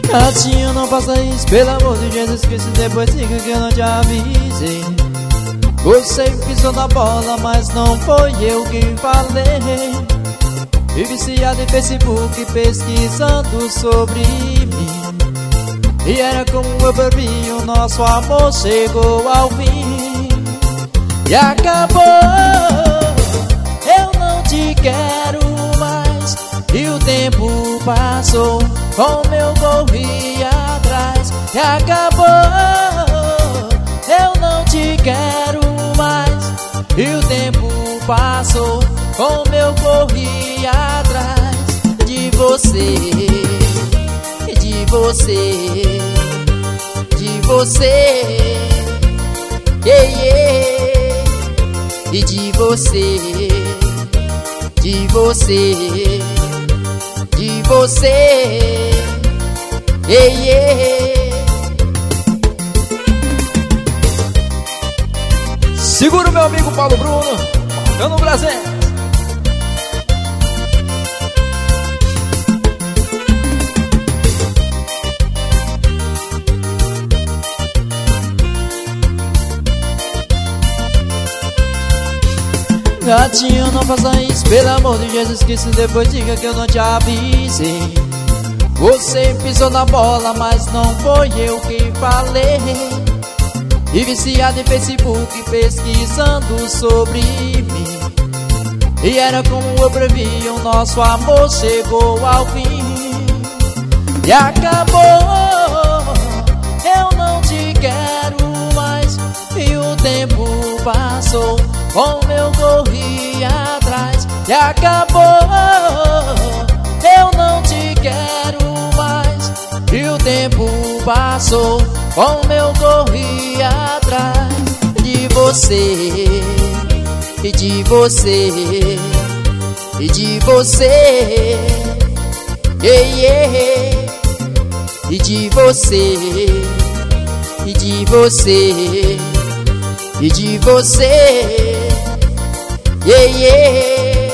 Gatinho, não faça isso, pelo amor de Jesus Cristo. Depois diga que eu não te avisei. Você pisou na bola, mas não foi eu que falei. E viciado em Facebook, pesquisando sobre mim. E era como eu previ, o nosso amor chegou ao fim. E acabou, eu não te quero mais. E o tempo passou, como eu corri atrás. E acabou, eu não te quero mais. E o tempo passou, como eu corri atrás de você, de você, de você, yeah, yeah. E de você, de você, de você, yeah, yeah. Segura o meu amigo Paulo Bruno, eu no Brasil. Gatinho, não faça isso, pelo amor de Jesus Cristo. Depois diga que eu não te avisei. Você pisou na bola, mas não foi eu que falei. E viciado em Facebook, pesquisando sobre mim. E era como eu previ, o nosso amor chegou ao fim. E acabou, eu não te quero mais. E o tempo passou, como eu corri atrás. E acabou, eu não te quero mais. E o tempo passou, como eu corri atrás de você, e de você, e de você, yeah, yeah. E de você, e de você, e de você, yeah, yeah.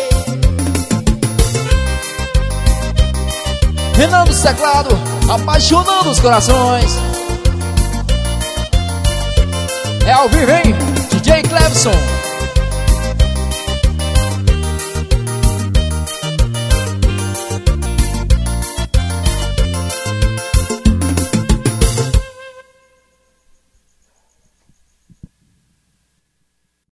Renan do teclado, apaixonando os corações. É ao vivo, hein? DJ Clebson.